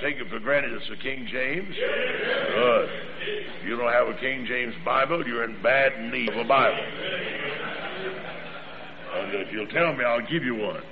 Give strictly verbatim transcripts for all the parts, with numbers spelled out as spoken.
take it for granted it's a King James? Good. If you don't have a King James Bible, you're in bad need of a Bible. And if you'll tell me, I'll give you one.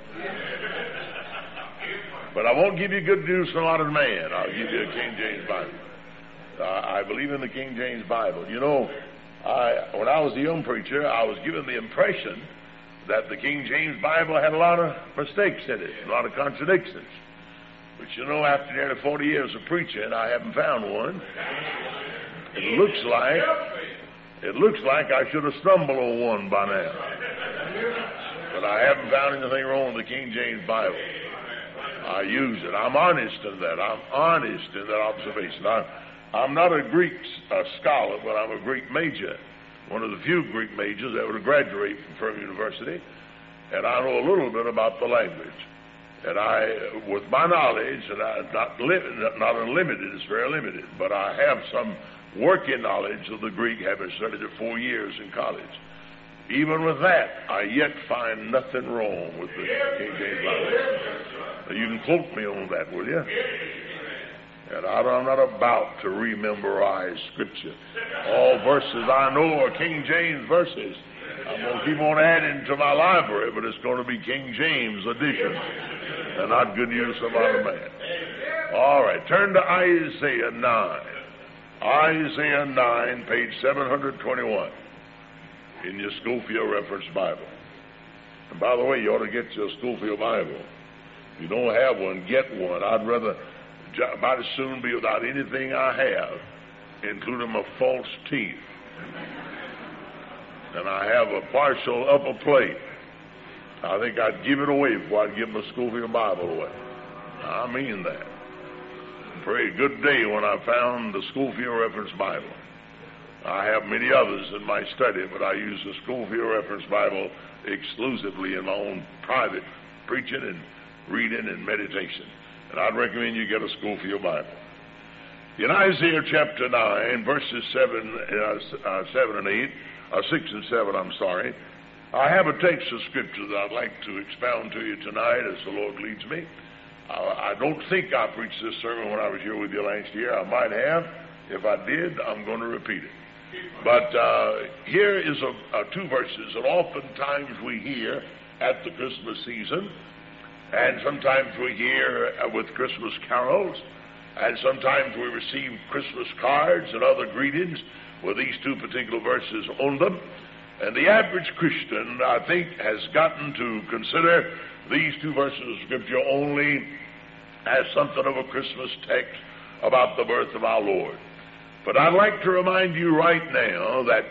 But I won't give you good news from a lot of man. I'll give you a King James Bible. Uh, I believe in the King James Bible. You know, I, when I was a young preacher, I was given the impression that the King James Bible had a lot of mistakes in it, a lot of contradictions. But you know, after nearly forty years of preaching, I haven't found one. It looks like, it looks like I should have stumbled on one by now. But I haven't found anything wrong with the King James Bible. I use it. I'm honest in that. I'm honest in that observation. I, I'm not a Greek uh, scholar, but I'm a Greek major. One of the few Greek majors that would graduate from Furman University. And I know a little bit about the language. And I, with my knowledge, and I, not, li- not unlimited, it's very limited, but I have some working knowledge of the Greek, having studied it four years in college. Even with that, I yet find nothing wrong with the King James Bible. You can quote me on that, will you? And I'm not about to rememorize Scripture. All verses I know are King James verses. I'm going to keep on adding to my library, but it's going to be King James edition, and not good news from other man. All right, turn to Isaiah nine. Isaiah nine, page seven twenty-one. In your Schofield Reference Bible. And by the way, you ought to get your Schofield Bible. If you don't have one, get one. I'd rather about as soon be without anything I have, including my false teeth. And I have a partial upper plate. I think I'd give it away before I'd give my Schofield Bible away. I mean that. Pray good day when I found the Schofield Reference Bible. I have many others in my study, but I use the Schofield Reference Bible exclusively in my own private preaching and reading and meditation. And I'd recommend you get a Schofield Bible. In Isaiah chapter nine, verses seven, uh, uh, seven and eight, uh, six and seven, I'm sorry, I have a text of Scripture that I'd like to expound to you tonight as the Lord leads me. Uh, I don't think I preached this sermon when I was here with you last year. I might have. If I did, I'm going to repeat it. But uh, here is a, a two verses that oftentimes we hear at the Christmas season, and sometimes we hear uh, with Christmas carols, and sometimes we receive Christmas cards and other greetings with these two particular verses on them. And the average Christian, I think, has gotten to consider these two verses of Scripture only as something of a Christmas text about the birth of our Lord. But I'd like to remind you right now that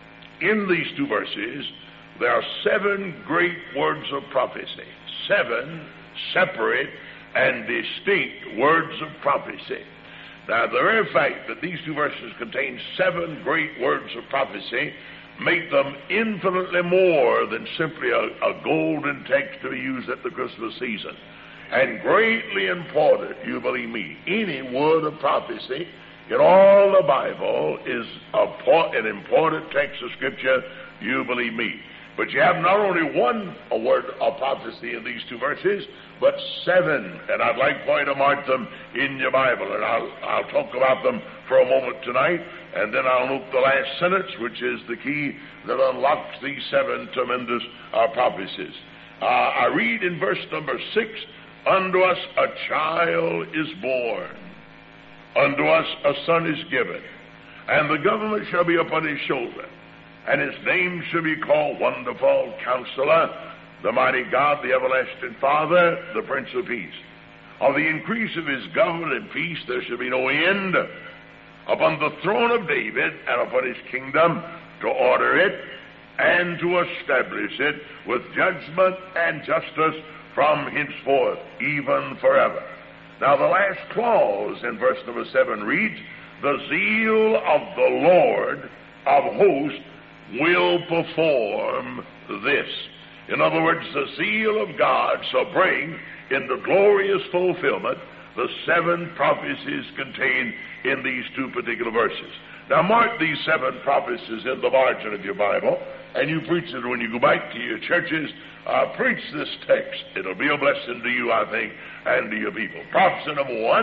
in these two verses, there are seven great words of prophecy. Seven separate and distinct words of prophecy. Now, the very fact that these two verses contain seven great words of prophecy make them infinitely more than simply a, a golden text to be used at the Christmas season. And greatly important, you believe me, any word of prophecy in all the Bible is a, an important text of Scripture, you believe me. But you have not only one a word of prophecy in these two verses, but seven. And I'd like for you to mark them in your Bible. And I'll, I'll talk about them for a moment tonight. And then I'll note the last sentence, which is the key that unlocks these seven tremendous uh, prophecies. Uh, I read in verse number six, unto us a child is born. Unto us a son is given, and the government shall be upon his shoulder, and his name shall be called Wonderful Counselor, the Mighty God, the Everlasting Father, the Prince of Peace. Of the increase of his government and peace there shall be no end, upon the throne of David and upon his kingdom, to order it and to establish it with judgment and justice from henceforth, even forever. Now, the last clause in verse number seven reads, the zeal of the Lord of hosts will perform this. In other words, the zeal of God shall bring into glorious fulfillment the seven prophecies contained in these two particular verses. Now, mark these seven prophecies in the margin of your Bible, and you preach it when you go back to your churches. Uh, preach this text. It'll be a blessing to you, I think, and to your people. Prophecy number one,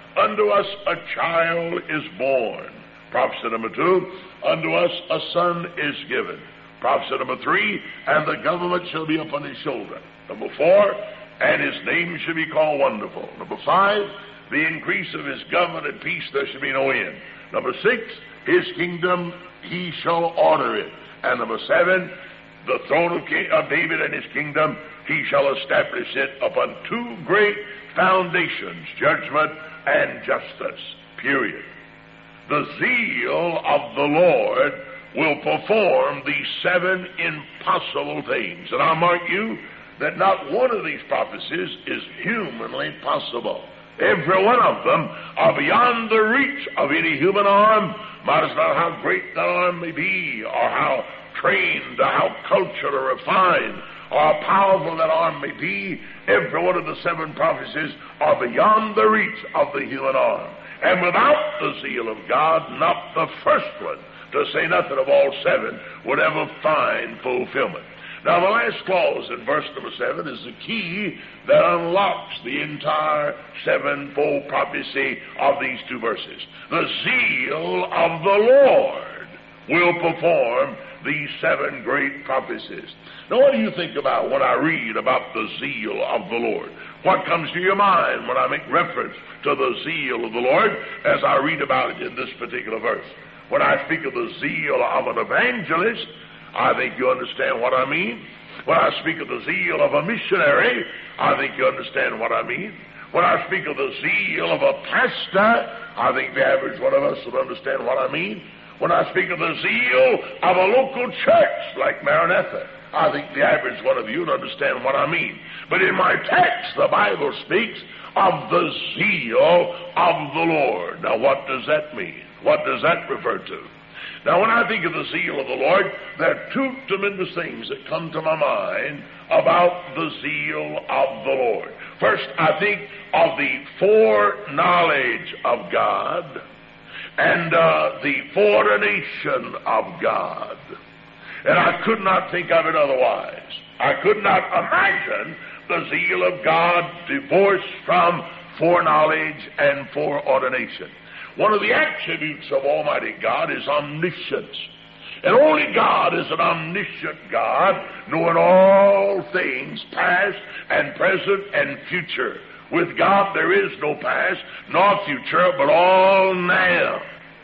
unto us a child is born. Prophecy number two, unto us a son is given. Prophecy number three, and the government shall be upon his shoulder. Number four, and his name shall be called Wonderful. Number five, the increase of his government and peace there shall be no end. Number six, his kingdom he shall order it. And number seven, the throne of, King, of David and his kingdom he shall establish it upon two great foundations, judgment and justice. Period. The zeal of the Lord will perform these seven impossible things. And I'll mark you that not one of these prophecies is humanly possible. Every one of them are beyond the reach of any human arm, matters not how great that arm may be, or how trained, or how cultured, or refined, or how powerful that arm may be. Every one of the seven prophecies are beyond the reach of the human arm. And without the zeal of God, not the first one, to say nothing of all seven, would ever find fulfillment. Now, the last clause in verse number seven is the key that unlocks the entire sevenfold prophecy of these two verses. The zeal of the Lord will perform these seven great prophecies. Now, what do you think about when I read about the zeal of the Lord? What comes to your mind when I make reference to the zeal of the Lord as I read about it in this particular verse? When I speak of the zeal of an evangelist, I think you understand what I mean. When I speak of the zeal of a missionary, I think you understand what I mean. When I speak of the zeal of a pastor, I think the average one of us would understand what I mean. When I speak of the zeal of a local church like Maranatha, I think the average one of you would understand what I mean. But in my text, the Bible speaks of the zeal of the Lord. Now, what does that mean? What does that refer to? Now, when I think of the zeal of the Lord, there are two tremendous things that come to my mind about the zeal of the Lord. First, I think of the foreknowledge of God and uh, the foreordination of God. And I could not think of it otherwise. I could not imagine the zeal of God divorced from foreknowledge and foreordination. One of the attributes of Almighty God is omniscience. And only God is an omniscient God, knowing all things, past and present and future. With God there is no past nor future, but all now.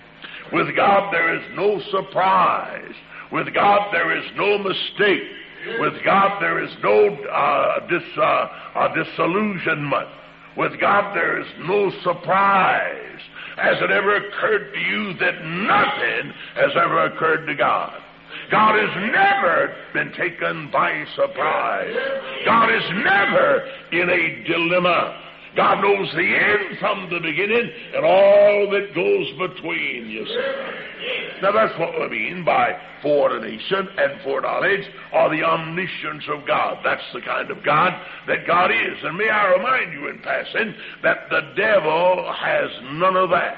With God there is no surprise. With God there is no mistake. With God there is no uh, dis, uh, uh, disillusionment. With God there is no surprise. Has it ever occurred to you that nothing has ever occurred to God? God has never been taken by surprise. God is never in a dilemma. God knows the end from the beginning and all that goes between, you see. Now, that's what we mean by foreordination and foreknowledge, or the omniscience of God. That's the kind of God that God is. And may I remind you in passing that the devil has none of that.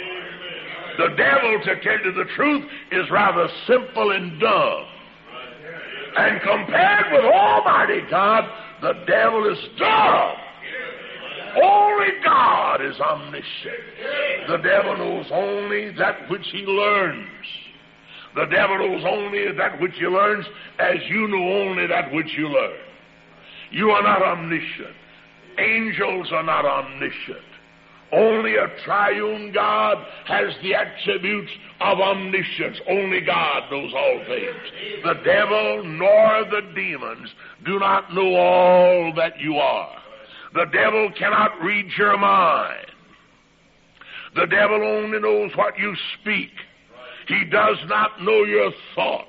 The devil, to tell you the truth, is rather simple and dumb. And compared with Almighty God, the devil is dumb. Only God is omniscient. The devil knows only that which he learns. The devil knows only that which he learns as you know only that which you learn. You are not omniscient. Angels are not omniscient. Only a triune God has the attributes of omniscience. Only God knows all things. The devil nor the demons do not know all that you are. The devil cannot read your mind. The devil only knows what you speak. He does not know your thought.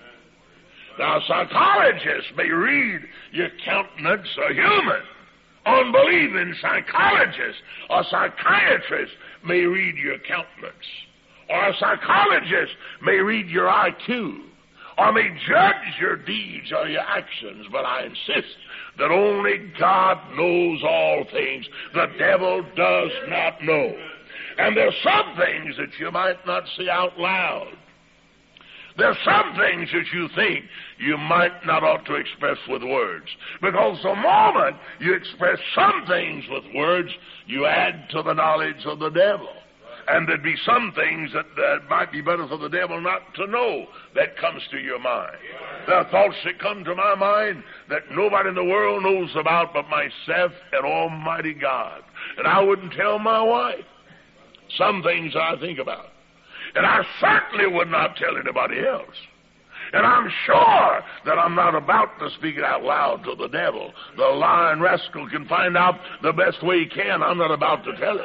Now, psychologists may read your countenance, a human. Unbelieving psychologists or psychiatrists may read your countenance. Or a psychologist may read your I Q. Or may judge your deeds or your actions. But I insist that only God knows all things. The devil does not know. And there are some things that you might not say out loud. There's some things that you think you might not ought to express with words. Because the moment you express some things with words, you add to the knowledge of the devil. And there'd be some things that, that might be better for the devil not to know that comes to your mind. There are thoughts that come to my mind that nobody in the world knows about but myself and Almighty God. And I wouldn't tell my wife some things I think about. And I certainly would not tell anybody else. And I'm sure that I'm not about to speak it out loud to the devil. The lying rascal can find out the best way he can. I'm not about to tell him.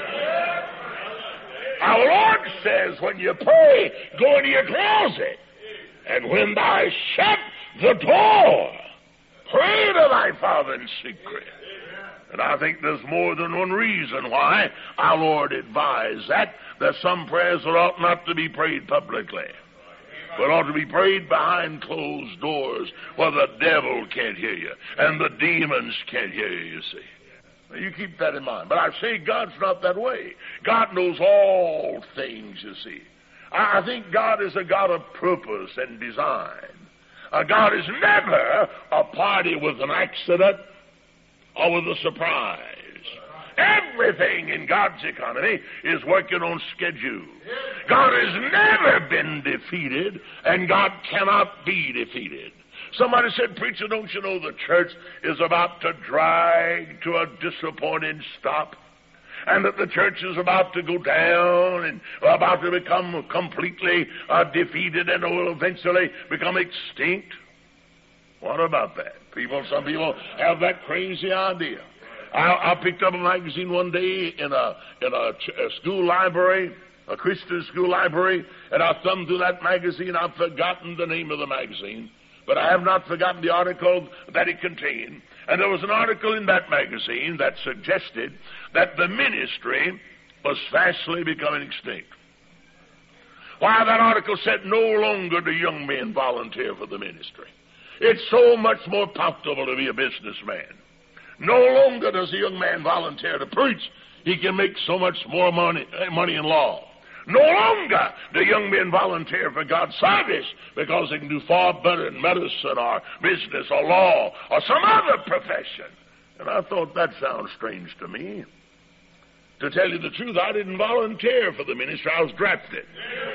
Our Lord says, when you pray, go into your closet. And when thou shut the door, pray to thy Father in secret. And I think there's more than one reason why our Lord advised that. There's some prayers that ought not to be prayed publicly, but ought to be prayed behind closed doors where the devil can't hear you and the demons can't hear you, you see. You keep that in mind. But I say God's not that way. God knows all things, you see. I think God is a God of purpose and design. Uh, God is never a party with an accident or with a surprise. Everything in God's economy is working on schedule. God has never been defeated, and God cannot be defeated. Somebody said, preacher, don't you know the church is about to drag to a disappointing stop? And that the church is about to go down and about to become completely uh, defeated and will eventually become extinct? What about that? People, some people have that crazy idea. I, I picked up a magazine one day in a in a, ch- a school library, a Christian school library, and I thumbed through that magazine. I've forgotten the name of the magazine, but I have not forgotten the article that it contained. And there was an article in that magazine that suggested that the ministry was fastly becoming extinct. Why, that article said no longer do young men volunteer for the ministry. It's so much more profitable to be a businessman. No longer does a young man volunteer to preach. He can make so much more money, money in law. No longer do young men volunteer for God's service because they can do far better in medicine or business or law or some other profession. And I thought that sounds strange to me. To tell you the truth, I didn't volunteer for the ministry. I was drafted.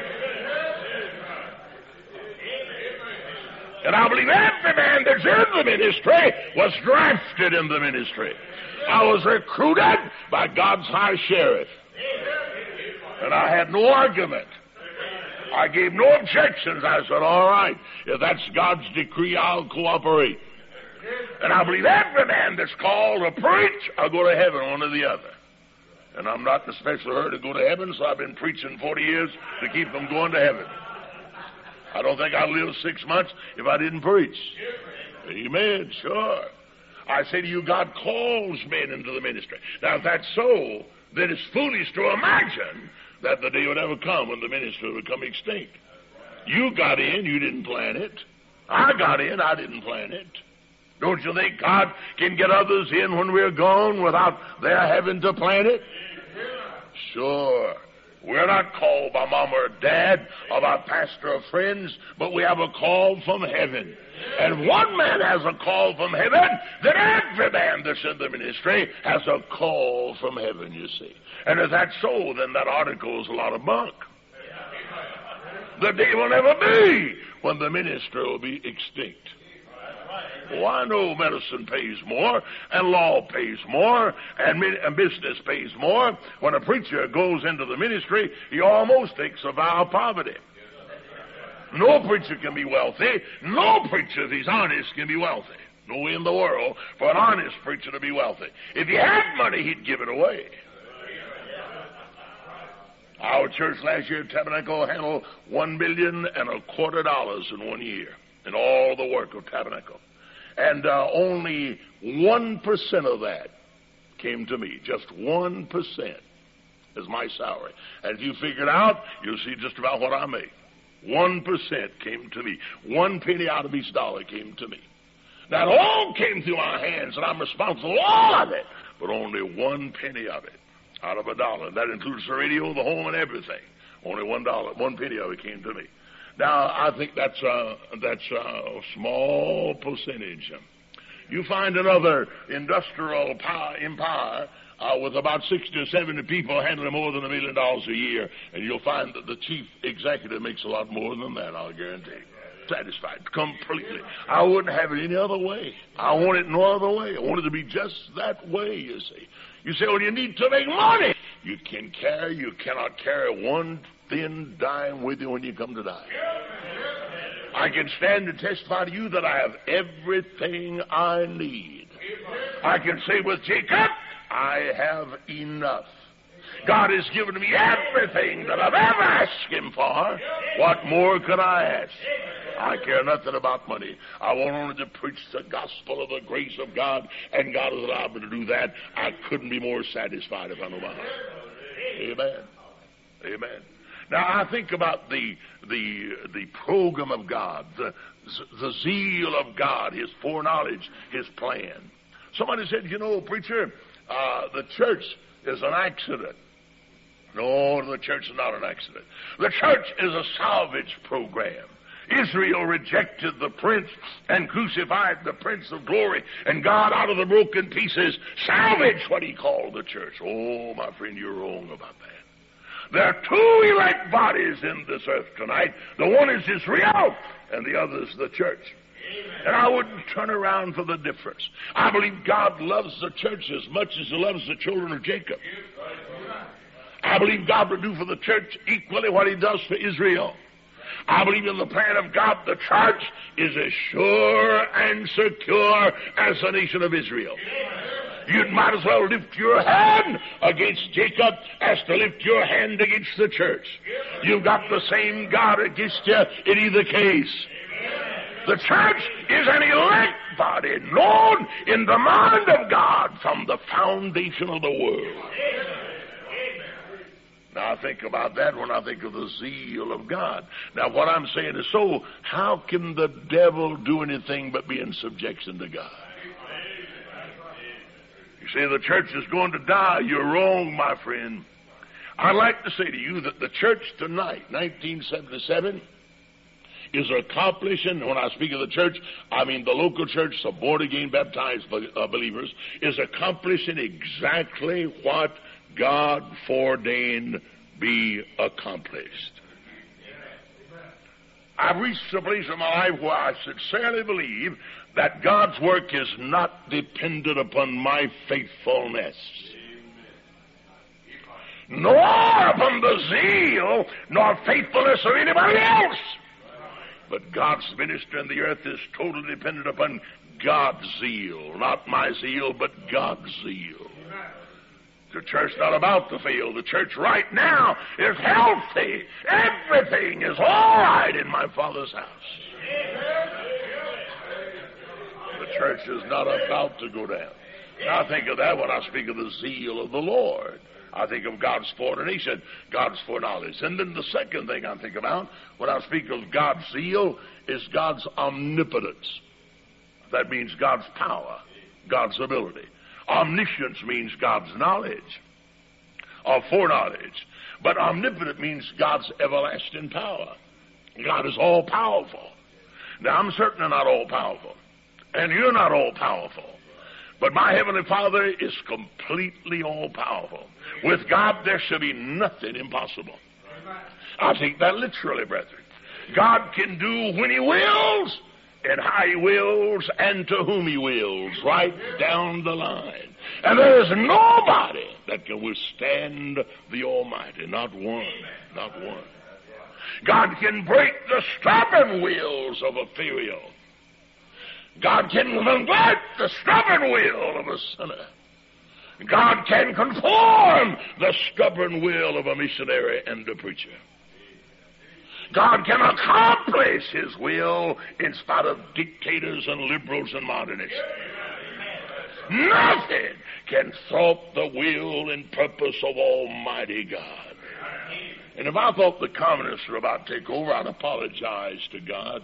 And I believe every man that's in the ministry was drafted in the ministry. I was recruited by God's high sheriff. And I had no argument. I gave no objections. I said, all right, if that's God's decree, I'll cooperate. And I believe every man that's called to preach, I'll go to heaven, one or the other. And I'm not in a special hurry to go to heaven, so I've been preaching forty years to keep them going to heaven. I don't think I'd live six months if I didn't preach. Amen, sure. I say to you, God calls men into the ministry. Now, if that's so, then it's foolish to imagine that the day would ever come when the ministry would become extinct. You got in, you didn't plan it. I got in, I didn't plan it. Don't you think God can get others in when we're gone without their having to plan it? Sure. We're not called by mom or dad or by pastor or friends, but we have a call from heaven. And one man has a call from heaven, then every man that's in the ministry has a call from heaven, you see. And if that's so, then that article is a lot of bunk. The day will never be when the ministry will be extinct. Well, I know medicine pays more, and law pays more, and, and business pays more. When a preacher goes into the ministry, he almost takes a vow of poverty. No preacher can be wealthy. No preacher, if he's honest, can be wealthy. No way in the world for an honest preacher to be wealthy. If he had money, he'd give it away. Our church last year, Tabernacle, handled one million and a quarter dollars in one year in all the work of Tabernacle. And uh, only one percent of that came to me. Just one percent is my salary. And if you figure it out, you'll see just about what I make. One percent came to me. One penny out of each dollar came to me. That all came through my hands, and I'm responsible for all of it, but only one penny of it out of a dollar. That includes the radio, the home, and everything. Only one dollar, one penny of it came to me. Now, I think that's a, that's a small percentage. You find another industrial power, empire uh, with about sixty or seventy people handling more than a million dollars a year, and you'll find that the chief executive makes a lot more than that, I'll guarantee. Satisfied completely. I wouldn't have it any other way. I want it no other way. I want it to be just that way, you see. You say, well, you need to make money. You can carry, you cannot carry one thin dime with you when you come to die. I can stand and testify to you that I have everything I need. I can say with Jacob, I have enough. God has given me everything that I've ever asked him for. What more could I ask? I care nothing about money. I want only to preach the gospel of the grace of God, and God has allowed me to do that. I couldn't be more satisfied if I know my heart. Amen. Amen. Now, I think about the the the program of God, the, the zeal of God, his foreknowledge, his plan. Somebody said, you know, preacher, uh, the church is an accident. No, the church is not an accident. The church is a salvage program. Israel rejected the prince and crucified the Prince of Glory, and God, out of the broken pieces, salvaged what he called the church. Oh, my friend, you're wrong about that. There are two elect bodies in this earth tonight. The one is Israel, and the other is the church. And I wouldn't turn around for the difference. I believe God loves the church as much as he loves the children of Jacob. I believe God will do for the church equally what he does for Israel. I believe in the plan of God. The church is as sure and secure as the nation of Israel. You might as well lift your hand against Jacob as to lift your hand against the church. You've got the same God against you in either case. The church is an elect body known in the mind of God from the foundation of the world. Now, I think about that when I think of the zeal of God. Now, what I'm saying is, so how can the devil do anything but be in subjection to God? You say the church is going to die. You're wrong, my friend. I'd like to say to you that the church tonight, nineteen seventy-seven, is accomplishing, when I speak of the church, I mean the local church, the born-again baptized believers, is accomplishing exactly what God foreordained be accomplished. I've reached a place in my life where I sincerely believe that God's work is not dependent upon my faithfulness, nor upon the zeal nor faithfulness of anybody else. But God's ministry in the earth is totally dependent upon God's zeal, not my zeal, but God's zeal. The church not about to fail. The church right now is healthy. Everything is all right in my Father's house. The church is not about to go down. Now, I think of that when I speak of the zeal of the Lord. I think of God's foreknowledge, God's foreknowledge. And then the second thing I think about when I speak of God's zeal is God's omnipotence. That means God's power, God's ability. Omniscience means God's knowledge or foreknowledge. But omnipotent means God's everlasting power. God is all-powerful. Now, I'm certainly not all-powerful, and you're not all-powerful. But my Heavenly Father is completely all-powerful. With God, there shall be nothing impossible. I take that literally, brethren. God can do when he wills, and how he wills, and to whom he wills, right down the line. And there is nobody that can withstand the Almighty. Not one. Not one. God can break the stubborn wills of a Pharaoh. God can convert the stubborn will of a sinner. God can conform the stubborn will of a missionary and a preacher. God can accomplish his will in spite of dictators and liberals and modernists. Nothing can thwart the will and purpose of Almighty God. And if I thought the communists were about to take over, I'd apologize to God.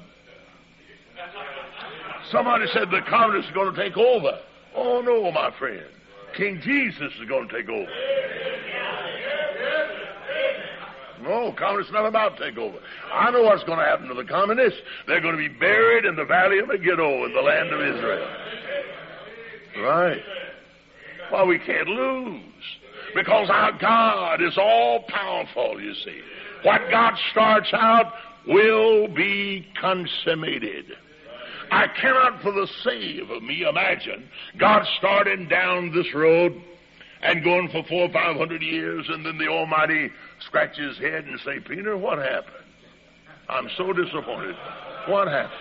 Somebody said the communists are going to take over. Oh, no, my friend. King Jesus is going to take over. No, no, communists not about to take over. I know what's going to happen to the communists. They're going to be buried in the valley of Megiddo in the land of Israel. Right. Well, we can't lose. Because our God is all powerful, you see. What God starts out will be consummated. I cannot for the save of me imagine God starting down this road and going for four or five hundred years, and then the Almighty scratch his head and say, Peter, what happened? I'm so disappointed. What happened?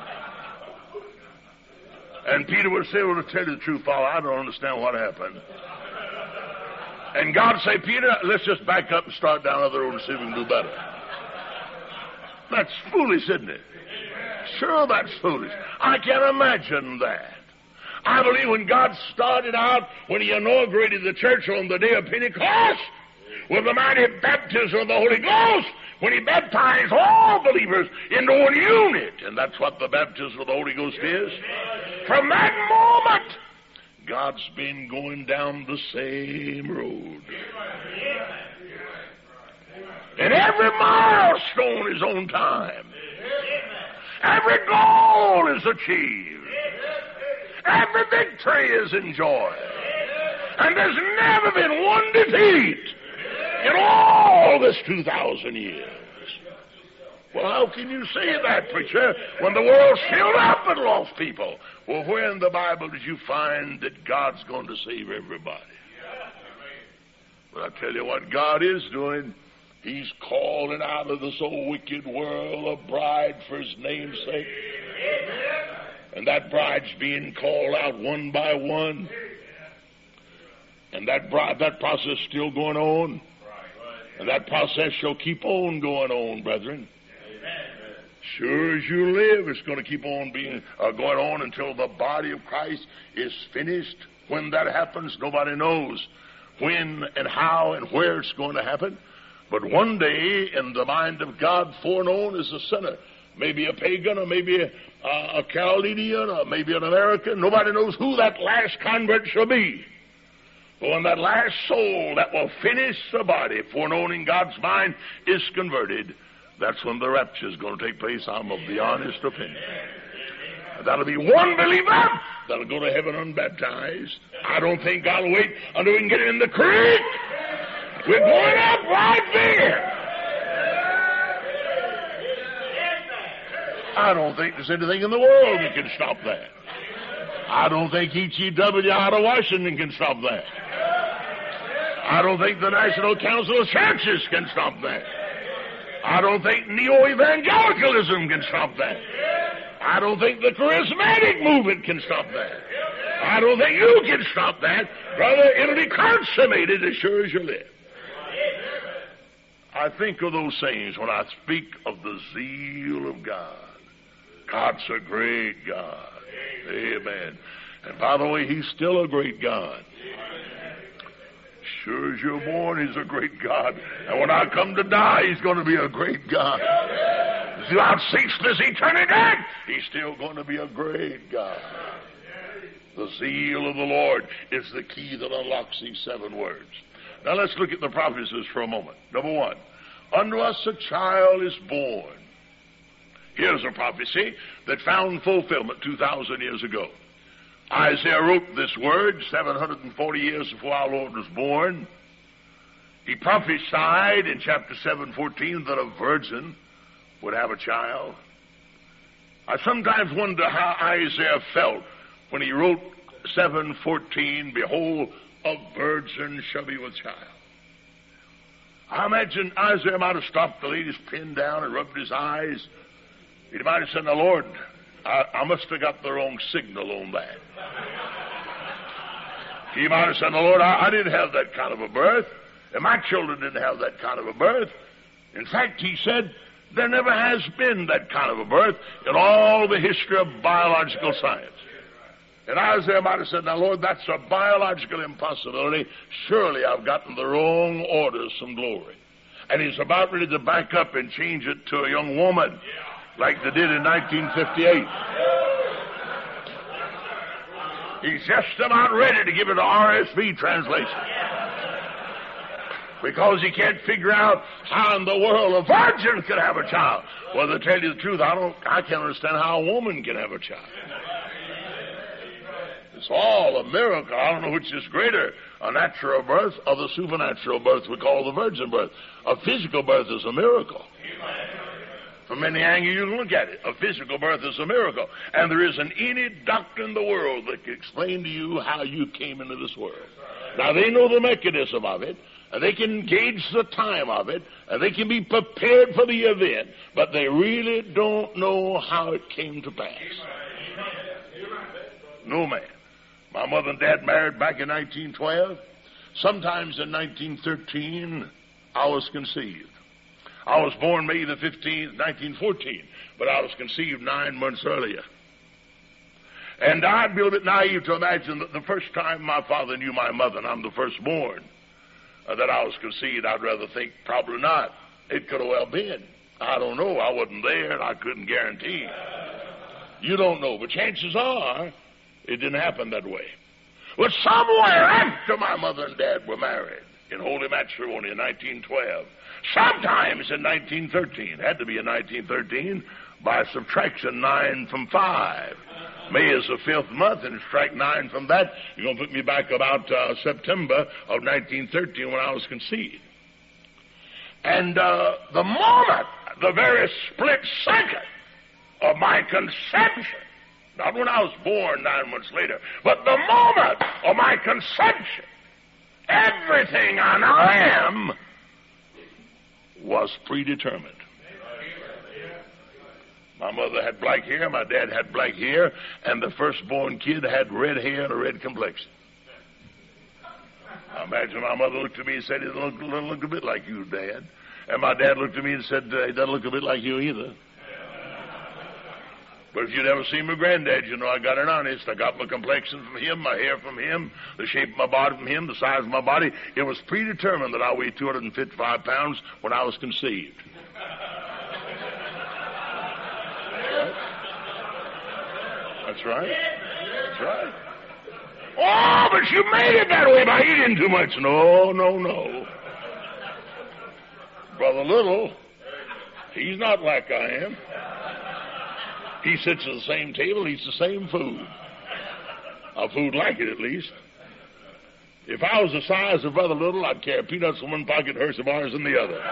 And Peter would say, well, to tell you the truth, Father, I don't understand what happened. And God say, Peter, let's just back up and start down the road and see if we can do better. That's foolish, isn't it? Sure, that's foolish. I can imagine that. I believe when God started out, when he inaugurated the church on the day of Pentecost, with the mighty baptism of the Holy Ghost, when he baptized all believers into one unit, and that's what the baptism of the Holy Ghost is. From that moment, God's been going down the same road. And every milestone is on time. Every goal is achieved. Every victory is enjoyed. And there's never been one defeat in all this two thousand years. Well, how can you say that, preacher, when the world's filled up with lost people? Well, where in the Bible did you find that God's going to save everybody? Well, I tell you what God is doing. He's calling out of this old wicked world a bride for his name's sake. And that bride's being called out one by one. And that bride, that process is still going on. And that process shall keep on going on, brethren. Sure as you live, it's going to keep on being uh, going on until the body of Christ is finished. When that happens, nobody knows when and how and where it's going to happen. But one day, in the mind of God, foreknown as a sinner, maybe a pagan, or maybe a, uh, a Chaldean, or maybe an American, nobody knows who that last convert shall be. But when that last soul that will finish the body, foreknown in God's mind, is converted, that's when the rapture is going to take place. I'm of the honest opinion. That'll be one believer that'll go to heaven unbaptized. I don't think God will wait until we can get in the creek. We're going up right there. I don't think there's anything in the world that can stop that. I don't think H E W out of Washington can stop that. I don't think the National Council of Churches can stop that. I don't think neo-evangelicalism can stop that. I don't think the charismatic movement can stop that. I don't think you can stop that. Brother, it'll be consummated as sure as you live. I think of those things when I speak of the zeal of God. God's a great God. Amen. And by the way, he's still a great God. Sure as you're born, he's a great God. And when I come to die, he's going to be a great God. Throughout ceaseless eternity, he's still going to be a great God. The zeal of the Lord is the key that unlocks these seven words. Now let's look at the prophecies for a moment. Number one, unto us a child is born. Here's a prophecy that found fulfillment two thousand years ago. Isaiah wrote this word seven hundred forty years before our Lord was born. He prophesied in chapter seven fourteen that a virgin would have a child. I sometimes wonder how Isaiah felt when he wrote seven fourteen, behold, a virgin shall be with child. I imagine Isaiah might have stopped the lady's pen down and rubbed his eyes. He might have said, now, Lord, I, I must have got the wrong signal on that. He might have said, now, Lord, I, I didn't have that kind of a birth, and my children didn't have that kind of a birth. In fact, he said, there never has been that kind of a birth in all the history of biological science. And Isaiah might have said, now, Lord, that's a biological impossibility. Surely I've gotten the wrong order of some glory. And he's about ready to back up and change it to a young woman, like they did in nineteen fifty-eight. He's just about ready to give it an R S V translation. Because he can't figure out how in the world a virgin could have a child. Well, to tell you the truth, I don't, I can't understand how a woman can have a child. It's all a miracle. I don't know which is greater, a natural birth or the supernatural birth we call the virgin birth. A physical birth is a miracle. From any angle you look at it, a physical birth is a miracle. And there isn't any doctor in the world that can explain to you how you came into this world. Now, they know the mechanism of it, and they can gauge the time of it, and they can be prepared for the event, but they really don't know how it came to pass. No man. My mother and dad married back in nineteen twelve. Sometimes in nineteen thirteen, I was conceived. I was born May the fifteenth, nineteen fourteen, but I was conceived nine months earlier. And I'd be a little bit naive to imagine that the first time my father knew my mother, and I'm the firstborn, uh, that I was conceived. I'd rather think probably not. It could have well been. I don't know. I wasn't there, and I couldn't guarantee. You don't know, but chances are it didn't happen that way. But somewhere after my mother and dad were married, in holy matrimony in nineteen twelve, sometimes in nineteen thirteen, had to be in nineteen thirteen, by subtraction nine from five. May is the fifth month, and strike nine from that, you're going to put me back about uh, September of nineteen thirteen when I was conceived. And uh, the moment, the very split second of my conception, not when I was born nine months later, but the moment of my conception, everything I now am was predetermined. My mother had black hair, my dad had black hair, and the firstborn kid had red hair and a red complexion. I imagine my mother looked at me and said, "He doesn't look, look a bit like you, Dad." And my dad looked at me and said, "He doesn't look a bit like you either." But if you'd ever seen my granddad, you know I got it honest. I got my complexion from him, my hair from him, the shape of my body from him, the size of my body. It was predetermined that I weighed two hundred fifty-five pounds when I was conceived. That's right. That's right. Oh, but you made it that way by eating too much. No, no, no. Brother Little, he's not like I am. He sits at the same table, eats the same food. A food like it, at least. If I was the size of Brother Little, I'd carry peanuts in one pocket, Hershey bars in the other.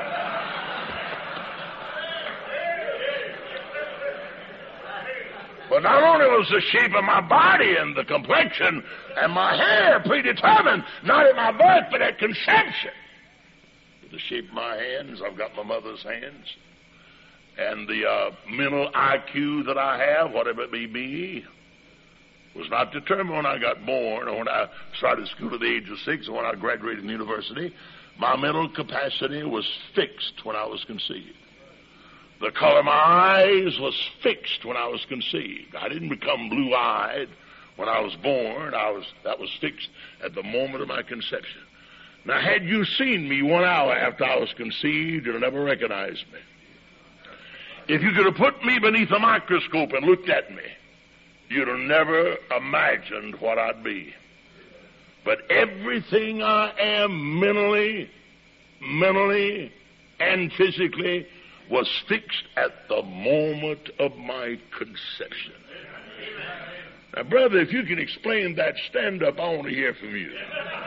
But not only was the shape of my body and the complexion and my hair predetermined, not at my birth, but at conception. The shape of my hands, I've got my mother's hands. And the uh, mental I Q that I have, whatever it may be, was not determined when I got born or when I started school at the age of six or when I graduated from university. My mental capacity was fixed when I was conceived. The color of my eyes was fixed when I was conceived. I didn't become blue-eyed when I was born. I was that was fixed at the moment of my conception. Now, had you seen me one hour after I was conceived, you'd have never recognized me. If you could have put me beneath a microscope and looked at me, you'd have never imagined what I'd be. But everything I am mentally, mentally, and physically was fixed at the moment of my conception. Now, brother, if you can explain that, stand up. I want to hear from you.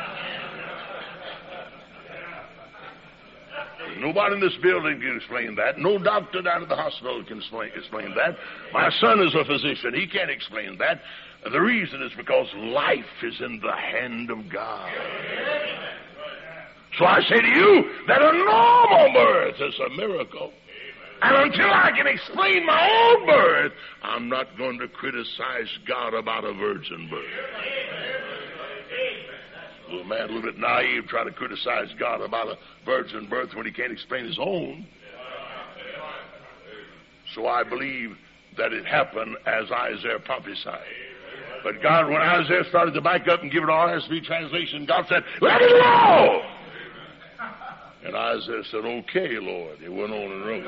Nobody in this building can explain that. No doctor down at the hospital can explain, explain that. My son is a physician. He can't explain that. The reason is because life is in the hand of God. So I say to you that a normal birth is a miracle. And until I can explain my own birth, I'm not going to criticize God about a virgin birth. A little man, a little bit naive, try to criticize God about a virgin birth when he can't explain his own. So I believe that it happened as Isaiah prophesied. But God, when Isaiah started to back up and give it an R S V translation, God said, "Let it go!" And Isaiah said, "Okay, Lord." He went on and wrote.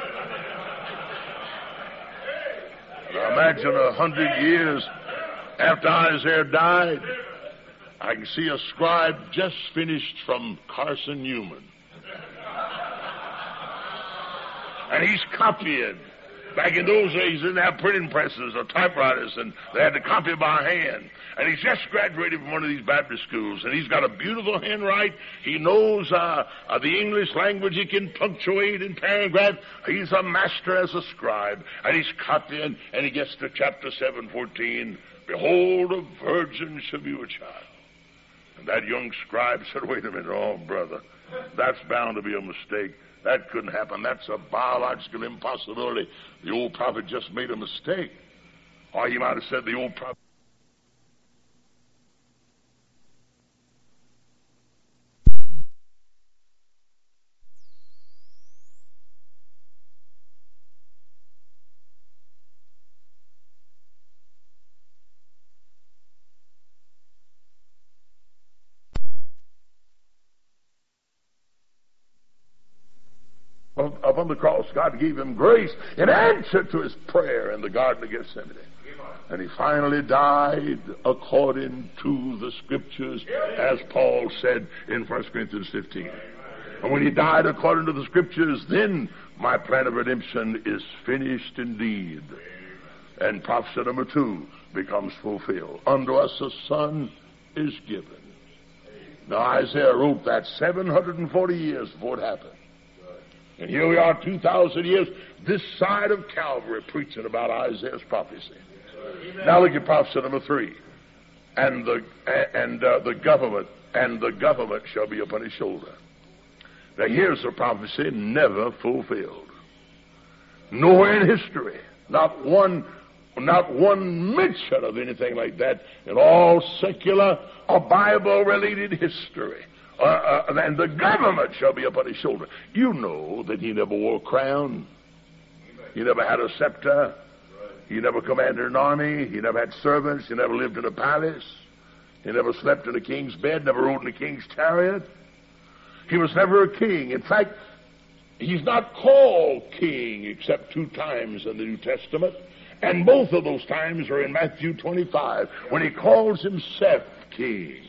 Now imagine a hundred years after Isaiah died, I can see a scribe just finished from Carson Newman And he's copying. Back in those days, they didn't have printing presses or typewriters, and they had to copy by hand. And he's just graduated from one of these Baptist schools, and he's got a beautiful handwriting. He knows uh, uh, the English language. He can punctuate in paragraph. He's a master as a scribe, and he's copying, and he gets to chapter seven fourteen. Behold, a virgin shall be with child. And that young scribe said, wait a minute, oh, brother, that's bound to be a mistake. That couldn't happen. That's a biological impossibility. The old prophet just made a mistake. Or he might have said the old prophet. Upon the cross, God gave him grace in answer to his prayer in the Garden of Gethsemane. And he finally died according to the Scriptures, as Paul said in First Corinthians fifteen. And when he died according to the Scriptures, then my plan of redemption is finished indeed. And prophecy number two becomes fulfilled. Unto us a son is given. Now Isaiah wrote that seven hundred forty years before it happened. And here we are two thousand years this side of Calvary preaching about Isaiah's prophecy. Now look at prophecy number three. And the and uh, the government and the government shall be upon his shoulder. Now here's a prophecy never fulfilled. Nowhere in history, not one, not one mention of anything like that in all secular or Bible-related history. Uh, uh, and the government shall be upon his shoulder. You know that he never wore a crown. He never had a scepter. He never commanded an army. He never had servants. He never lived in a palace. He never slept in a king's bed, never rode in a king's chariot. He was never a king. In fact, he's not called king except two times in the New Testament. And both of those times are in Matthew twenty-five, when he calls himself king.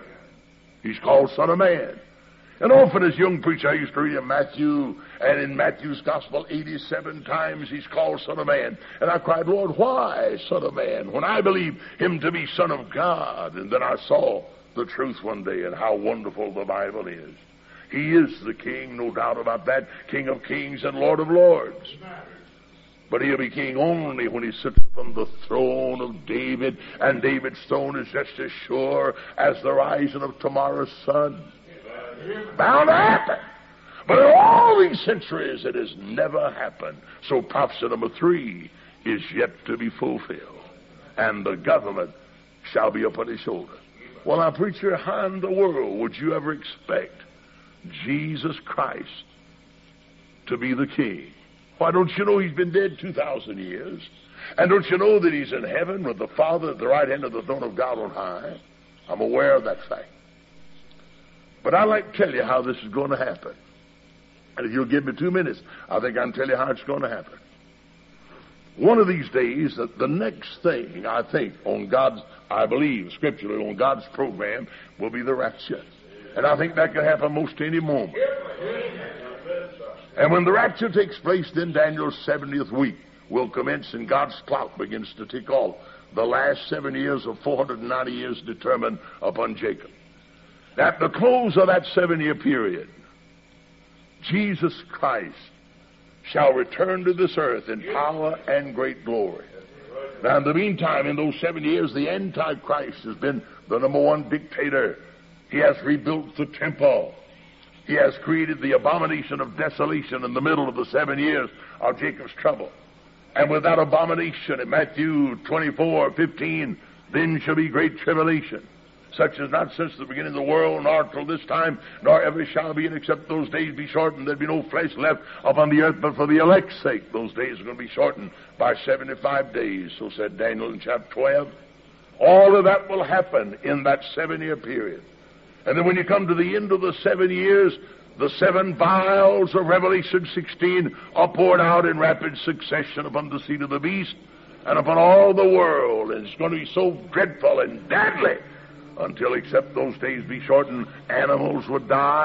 He's called Son of Man. And often as a young preacher, I used to read in Matthew, and in Matthew's Gospel, eighty-seven times he's called Son of Man. And I cried, Lord, why Son of Man, when I believe him to be Son of God? And then I saw the truth one day and how wonderful the Bible is. He is the King, no doubt about that, King of kings and Lord of lords. But he'll be king only when he sits upon the throne of David, and David's throne is just as sure as the rising of tomorrow's sun. Bound to happen. But in all these centuries, it has never happened. So prophecy number three is yet to be fulfilled. And the government shall be upon his shoulder. Well, now, preacher, how in the world would you ever expect Jesus Christ to be the king? Why, don't you know he's been dead two thousand years? And don't you know that he's in heaven with the Father at the right hand of the throne of God on high? I'm aware of that fact. But I'd like to tell you how this is going to happen. And if you'll give me two minutes, I think I can tell you how it's going to happen. One of these days, the, the next thing, I think, on God's, I believe, scripturally, on God's program, will be the rapture. And I think that could happen most any moment. And when the rapture takes place, then Daniel's seventieth week will commence, and God's clock begins to tick off. The last seven years of four hundred ninety years determined upon Jacob. At the close of that seven-year period, Jesus Christ shall return to this earth in power and great glory. Now, in the meantime, in those seven years, the Antichrist has been the number one dictator. He has rebuilt the temple. He has created the abomination of desolation in the middle of the seven years of Jacob's trouble. And with that abomination in Matthew twenty-four fifteen, then shall be great tribulation, such as not since the beginning of the world, nor till this time, nor ever shall be, and except those days be shortened, there'll be no flesh left upon the earth, but for the elect's sake, those days are going to be shortened by seventy-five days. So said Daniel in chapter twelve. All of that will happen in that seven-year period. And then when you come to the end of the seven years, the seven vials of Revelation sixteen are poured out in rapid succession upon the seat of the beast and upon all the world. And it's going to be so dreadful and deadly until, except those days be shortened, animals would die,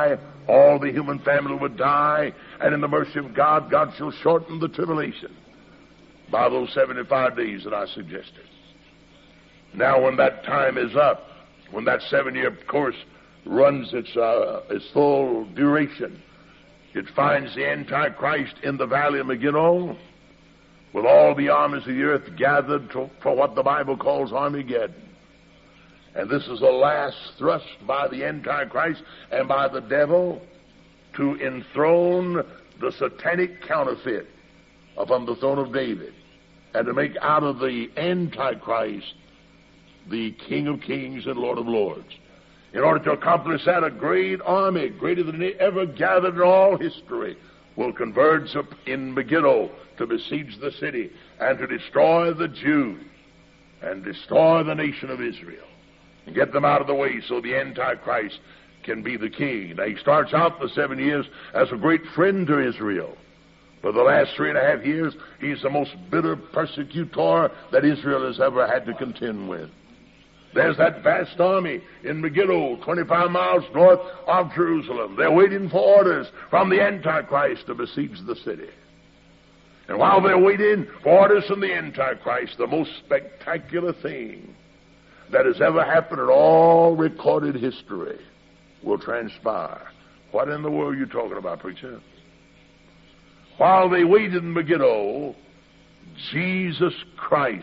All the human family would die, and in the mercy of God, God shall shorten the tribulation by those seventy-five days that I suggested. Now, when that time is up, when that seven-year course runs its, uh, its full duration, it finds the Antichrist in the valley of Megiddo, with all the armies of the earth gathered to, for what the Bible calls Armageddon. And this is the last thrust by the Antichrist and by the devil to enthrone the satanic counterfeit upon the throne of David, and to make out of the Antichrist the King of Kings and Lord of Lords. In order to accomplish that, a great army, greater than any ever gathered in all history, will converge up in Megiddo to besiege the city and to destroy the Jews and destroy the nation of Israel and get them out of the way so the Antichrist can be the king. Now, he starts out the seven years as a great friend to Israel. For the last three and a half years, he's the most bitter persecutor that Israel has ever had to contend with. There's that vast army in Megiddo, twenty-five miles north of Jerusalem. They're waiting for orders from the Antichrist to besiege the city. And while they're waiting for orders from the Antichrist, the most spectacular thing that has ever happened in all recorded history will transpire. What in the world are you talking about, preacher? While they waited in Megiddo, Jesus Christ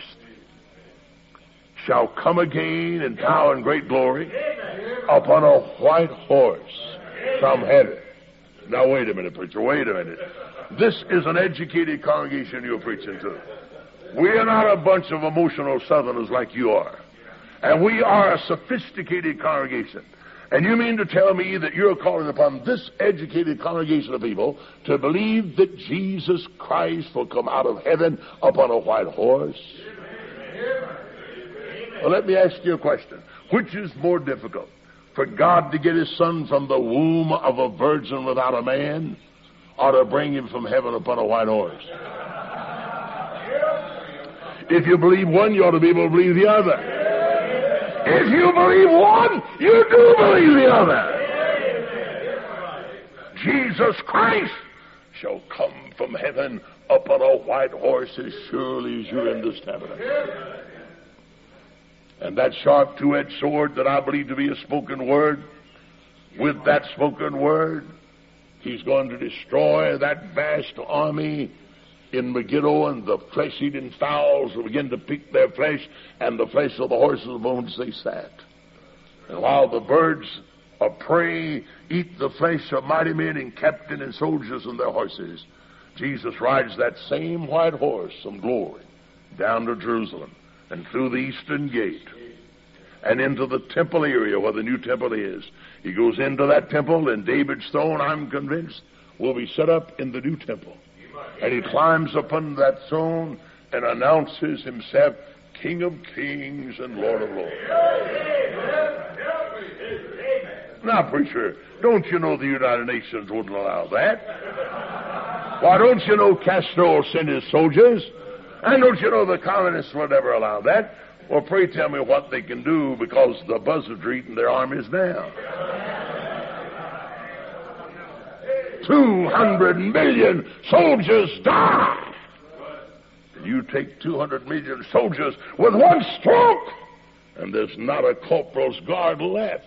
shall come again in power and great glory upon a white horse from heaven. Now, wait a minute, preacher, wait a minute. This is an educated congregation you're preaching to. We are not a bunch of emotional Southerners like you are. And we are a sophisticated congregation. And you mean to tell me that you're calling upon this educated congregation of people to believe that Jesus Christ will come out of heaven upon a white horse? Well, let me ask you a question. Which is more difficult? For God to get his son from the womb of a virgin without a man, or to bring him from heaven upon a white horse? If you believe one, you ought to be able to believe the other. If you believe one, you do believe the other. Jesus Christ shall come from heaven upon a white horse as surely as you're in this tabernacle. And that sharp two-edged sword that I believe to be a spoken word, with that spoken word, he's going to destroy that vast army in Megiddo, and the flesh-eating fowls will begin to pick their flesh, and the flesh of the horses on which they sat. And while the birds of prey eat the flesh of mighty men and captain and soldiers and their horses, Jesus rides that same white horse from glory down to Jerusalem and through the eastern gate and into the temple area where the new temple is. He goes into that temple, and David's throne, I'm convinced, will be set up in the new temple. And he climbs upon that throne and announces himself King of Kings and Lord of Lords. Now, preacher, don't you know the United Nations wouldn't allow that? Why, don't you know Castro will send his soldiers? And don't you know the communists would never allow that? Well, pray tell me what they can do, because the buzzards are eating their armies now. Two hundred million soldiers die. And you take two hundred million soldiers with one stroke, and there's not a corporal's guard left.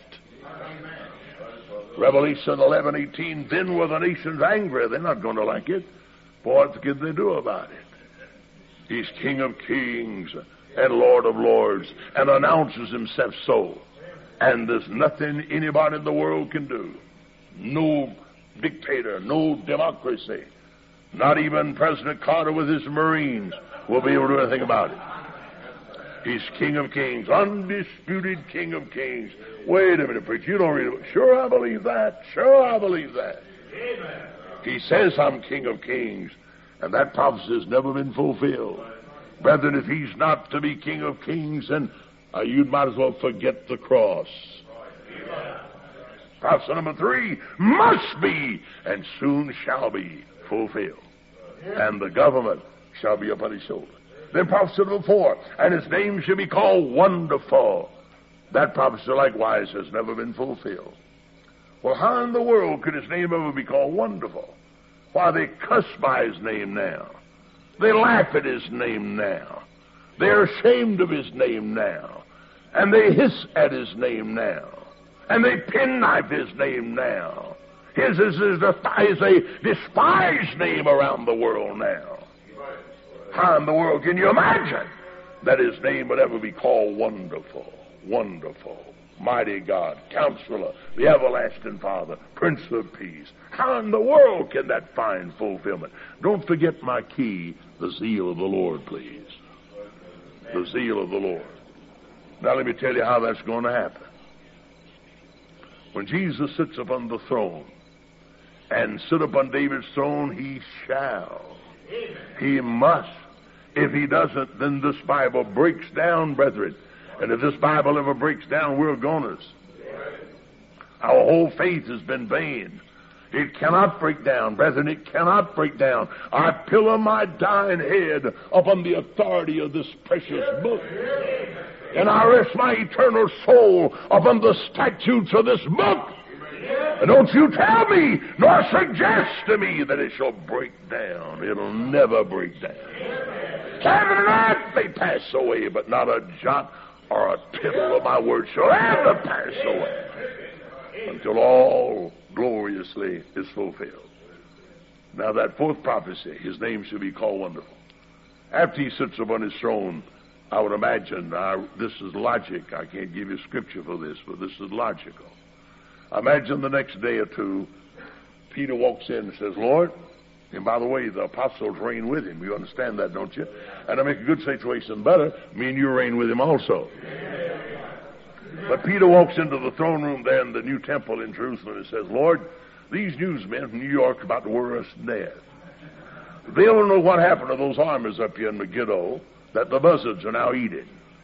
Revelation eleven eighteen, then were the nations angry. They're not going to like it. What can they do about it? He's King of Kings and Lord of Lords, and announces himself so. And there's nothing anybody in the world can do. No dictator, no democracy, not even President Carter with his Marines will be able to do anything about it. He's King of Kings, undisputed King of Kings. Wait a minute, preacher, you don't read it. Sure, I believe that. Sure, I believe that. Amen. He says I'm King of Kings, and that prophecy has never been fulfilled. Brethren, if he's not to be King of Kings, then uh, you might as well forget the cross. Amen. Prophecy number three must be and soon shall be fulfilled. And the government shall be upon his shoulder. Then prophecy number four, and his name shall be called Wonderful. That prophecy likewise has never been fulfilled. Well, how in the world could his name ever be called Wonderful? Why, they cuss by his name now. They laugh at his name now. They're ashamed of his name now. And they hiss at his name now. And they penknife his name now. His is, is, a, is a despised name around the world now. How in the world can you imagine that his name would ever be called Wonderful, Wonderful, Mighty God, Counselor, the Everlasting Father, Prince of Peace? How in the world can that find fulfillment? Don't forget my key, the zeal of the Lord, please. The zeal of the Lord. Now let me tell you how that's going to happen. When Jesus sits upon the throne, and sit upon David's throne, he shall. He must. If he doesn't, then this Bible breaks down, brethren. And if this Bible ever breaks down, we're goners. Our whole faith has been vain. It cannot break down, brethren. It cannot break down. I pillow my dying head upon the authority of this precious book. And I rest my eternal soul upon the statutes of this book. And don't you tell me, nor suggest to me that it shall break down. It'll never break down. Heaven and earth may pass away, but not a jot or a tittle of my word shall ever pass away until all gloriously is fulfilled. Now that fourth prophecy, his name shall be called Wonderful. After he sits upon his throne, I would imagine, I, this is logic. I can't give you scripture for this, but this is logical. Imagine the next day or two, Peter walks in and says, Lord, and by the way, the apostles reign with him. You understand that, don't you? And to make a good situation better, me and you reign with him also. But Peter walks into the throne room there in the new temple in Jerusalem and says, Lord, these newsmen from New York are about to worry us to death. They don't know what happened to those armies up here in Megiddo that the buzzards are now eating.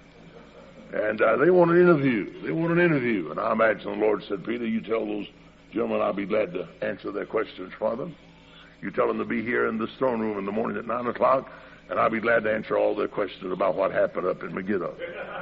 And uh, they want an interview. They want an interview. And I imagine the Lord said, Peter, you tell those gentlemen I'll be glad to answer their questions for them. You tell them to be here in this throne room in the morning at nine o'clock, and I'll be glad to answer all their questions about what happened up in Megiddo.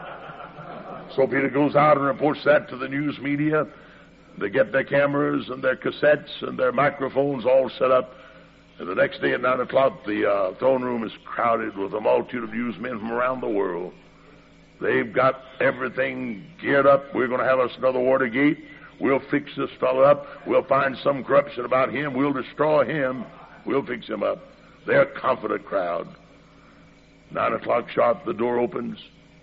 So Peter goes out and reports that to the news media. They get their cameras and their cassettes and their microphones all set up. And the next day at nine o'clock, the uh, throne room is crowded with a multitude of newsmen from around the world. They've got everything geared up. We're going to have us another Watergate. We'll fix this fellow up. We'll find some corruption about him. We'll destroy him. We'll fix him up. They're a confident crowd. Nine o'clock sharp, the door opens.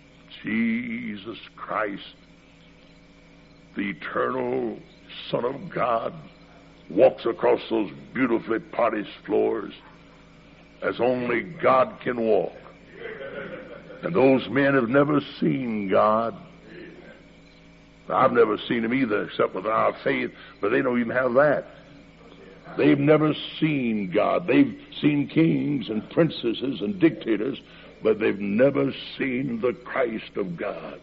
Jesus Christ, the eternal Son of God, walks across those beautifully polished floors as only God can walk. And those men have never seen God. I've never seen him either, except with our faith, but they don't even have that. They've never seen God. They've seen kings and princesses and dictators, but they've never seen the Christ of God.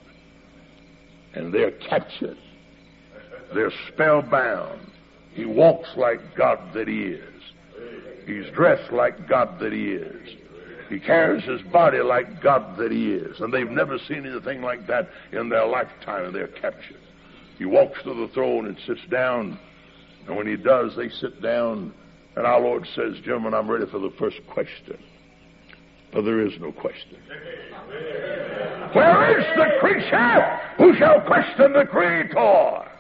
And they're captured. They're spellbound. He walks like God that he is. He's dressed like God that he is. He carries his body like God that he is. And they've never seen anything like that in their lifetime, and they're captured. He walks to the throne and sits down. And when he does, they sit down. And our Lord says, gentlemen, I'm ready for the first question. But there is no question. Where is the creature who shall question the Creator?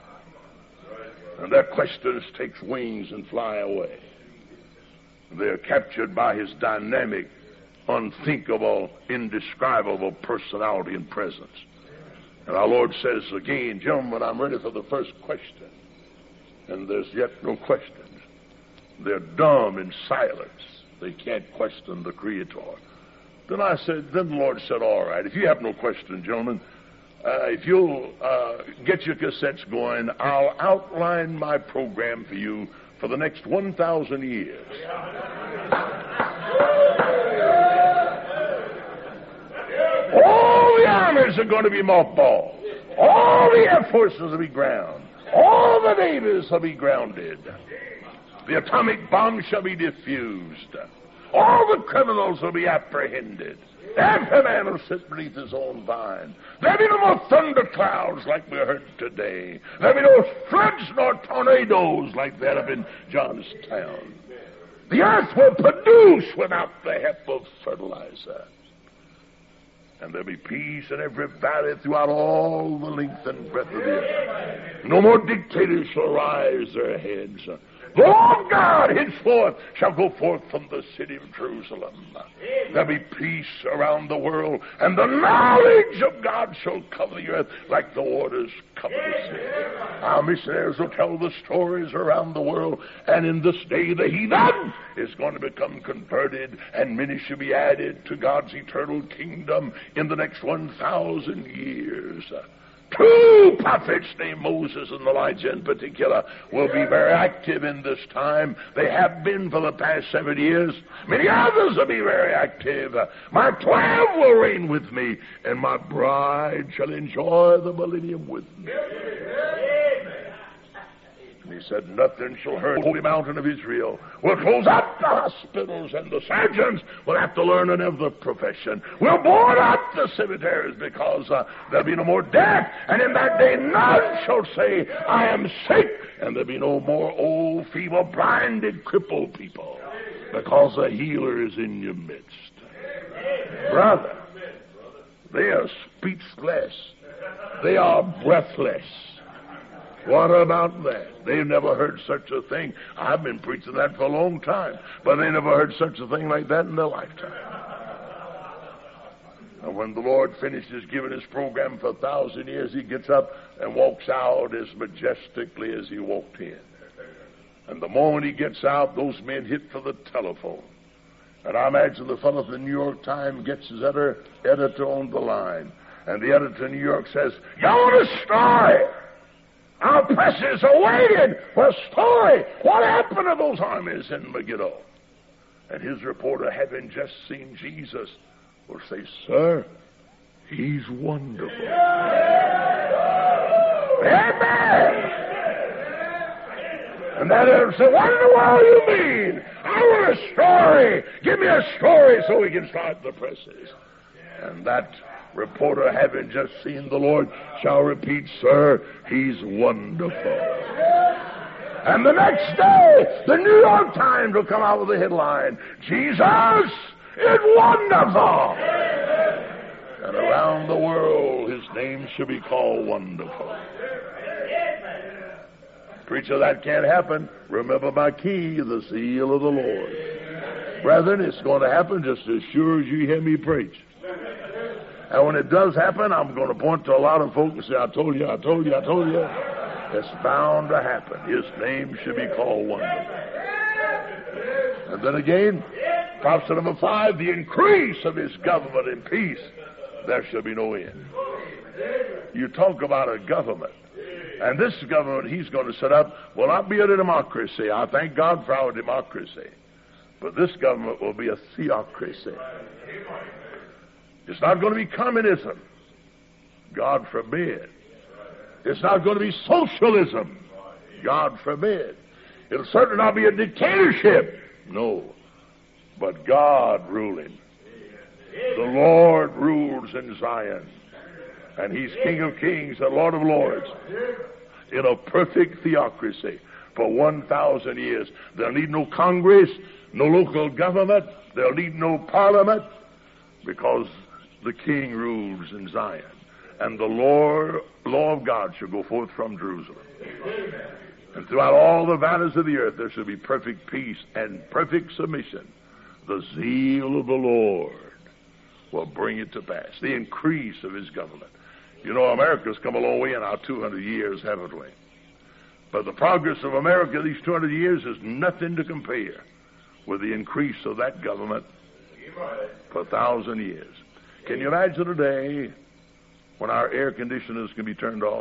And their questions takes wings and fly away. They're captured by his dynamic, unthinkable, indescribable personality and presence. And our Lord says again, gentlemen, I'm ready for the first question. And there's yet no questions. They're dumb in silence. They can't question the Creator. Then I said, then the Lord said, all right, if you have no question, gentlemen, uh, if you'll uh, get your cassettes going, I'll outline my program for you for the next one thousand years. All the armies are going to be mothballed. All the air forces will be ground. All the navies will be grounded. The atomic bomb shall be diffused. All the criminals will be apprehended. Every man will sit beneath his own vine. There'll be no more thunderclouds like we heard today. There'll be no floods nor tornadoes like that up in Johnstown. The earth will produce without the help of fertilizer. And there'll be peace in every valley throughout all the length and breadth of the earth. No more dictators shall rise their heads. The law of God henceforth shall go forth from the city of Jerusalem. There'll be peace around the world, and the knowledge of God shall cover the earth like the waters cover the sea. Our missionaries will tell the stories around the world, and in this day the heathen is going to become converted, and many shall be added to God's eternal kingdom in the next one thousand years. Two prophets named Moses and Elijah in particular will be very active in this time. They have been for the past seven years. Many others will be very active. My twelve will reign with me, and my bride shall enjoy the millennium with me. And he said, nothing shall hurt the holy mountain of Israel. We'll close up the hospitals, and the surgeons will have to learn another profession. We'll board up the cemeteries because uh, there'll be no more death. And in that day none shall say, I am sick. And there'll be no more old, feeble, blinded, crippled people, because the healer is in your midst. Brother, they are speechless. They are breathless. What about that? They've never heard such a thing. I've been preaching that for a long time, but they never heard such a thing like that in their lifetime. And when the Lord finishes giving his program for a thousand years, he gets up and walks out as majestically as he walked in. And the moment he gets out, those men hit for the telephone. And I imagine the fellow from the New York Times gets his editor, editor on the line. And the editor in New York says, you want a story? Our presses are waiting for a story. What happened to those armies in Megiddo? And his reporter, having just seen Jesus, will say, sir, he's wonderful. Amen. And that editor said, what in the world do you mean? I want a story. Give me a story so we can start the presses. And that reporter, having just seen the Lord, shall repeat, sir, he's wonderful. And the next day, the New York Times will come out with a headline, Jesus is wonderful. And around the world, his name shall be called Wonderful. Preacher, that can't happen. Remember my key, the seal of the Lord. Brethren, it's going to happen just as sure as you hear me preach. And when it does happen, I'm going to point to a lot of folks and say, I told you, I told you, I told you. It's bound to happen. His name should be called Wonderful. And then again, prophecy number five, the increase of his government and peace, there shall be no end. You talk about a government. And this government he's going to set up will not be a democracy. I thank God for our democracy. But this government will be a theocracy. It's not going to be communism. God forbid. It's not going to be socialism. God forbid. It'll certainly not be a dictatorship. No. But God ruling. The Lord rules in Zion. And he's King of kings and Lord of lords. In a perfect theocracy for one thousand years. They'll need no Congress, no local government. They'll need no parliament, because the King rules in Zion, and the law, law of God shall go forth from Jerusalem. And throughout all the valleys of the earth there shall be perfect peace and perfect submission. The zeal of the Lord will bring it to pass. The increase of his government. You know, America's come a long way in our two hundred years, haven't we? But the progress of America these two hundred years is nothing to compare with the increase of that government for a thousand years. Can you imagine a day when our air conditioners can be turned off?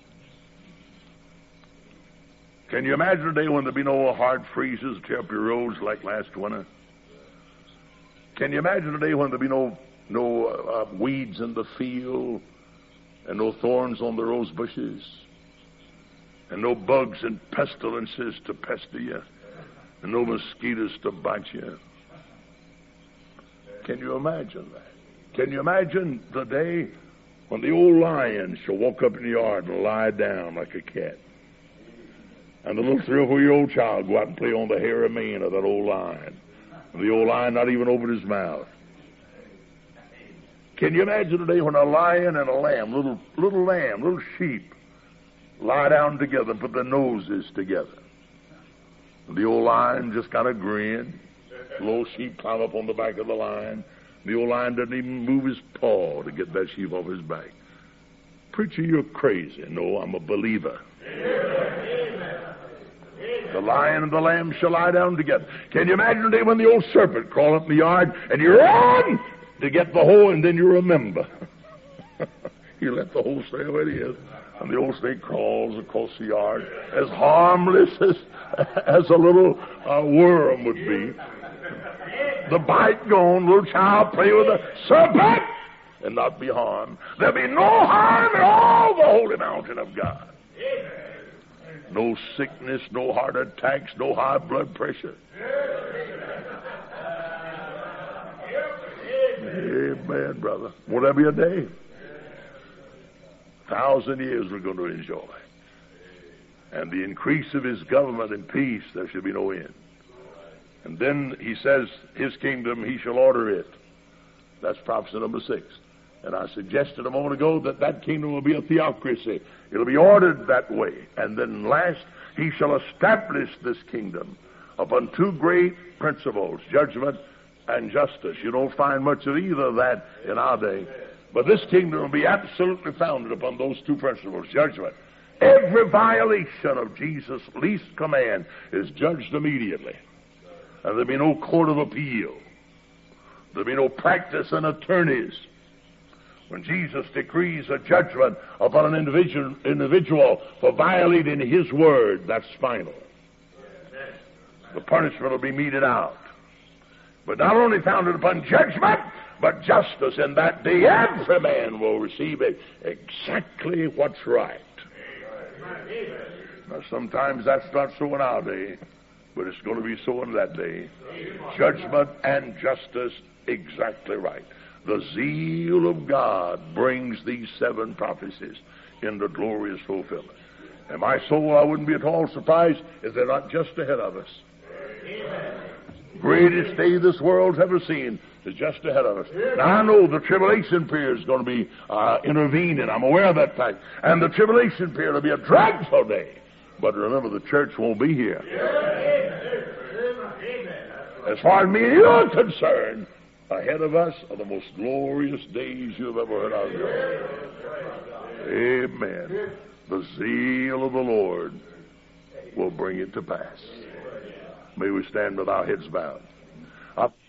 Can you imagine a day when there'll be no hard freezes to tear up your roads like last winter? Can you imagine a day when there'll be no no uh, weeds in the field, and no thorns on the rose bushes, and no bugs and pestilences to pester you, and no mosquitoes to bite you? Can you imagine that? Can you imagine the day when the old lion shall walk up in the yard and lie down like a cat? And the little three or four year old child go out and play on the hairy mane of that old lion. And the old lion not even open his mouth. Can you imagine the day when a lion and a lamb, little little lamb, little sheep, lie down together and put their noses together? And the old lion just kind of grin. The little sheep climb up on the back of the lion. The old lion doesn't even move his paw to get that sheep off his back. Preacher, you're crazy. No, I'm a believer. The lion and the lamb shall lie down together. Can you imagine the day when the old serpent crawled up in the yard and you run to get the hole and then you remember? You let the hole stay where it is. And the old snake crawls across the yard as harmless as, as a little uh, worm would be. The bite gone, little child play with a serpent and not be harmed. There'll be no harm in all the holy mountain of God. No sickness, no heart attacks, no high blood pressure. Amen, brother. Won't that be a day? A thousand years we're going to enjoy. And the increase of his government and peace, there shall be no end. And then he says, his kingdom, he shall order it. That's prophecy number six. And I suggested a moment ago that that kingdom will be a theocracy. It'll be ordered that way. And then last, he shall establish this kingdom upon two great principles, judgment and justice. You don't find much of either of that in our day. But this kingdom will be absolutely founded upon those two principles, judgment. Every violation of Jesus' least command is judged immediately. And there'll be no court of appeal. There'll be no practice in attorneys. When Jesus decrees a judgment upon an individual, individual for violating his word, that's final. The punishment will be meted out. But not only founded upon judgment, but justice. In that day, every man will receive exactly what's right. Now, sometimes that's not so in our day, but it's going to be so in that day. Judgment and justice exactly right. The zeal of God brings these seven prophecies into glorious fulfillment. And my soul, I wouldn't be at all surprised if they're not just ahead of us. Amen. Greatest day this world's ever seen is just ahead of us. Now, I know the tribulation period is going to be uh, intervened, and I'm aware of that fact. And the tribulation period will be a dreadful day. But remember, the church won't be here. As far as me and you are concerned, ahead of us are the most glorious days you've ever heard of. Amen. The zeal of the Lord will bring it to pass. May we stand with our heads bowed. I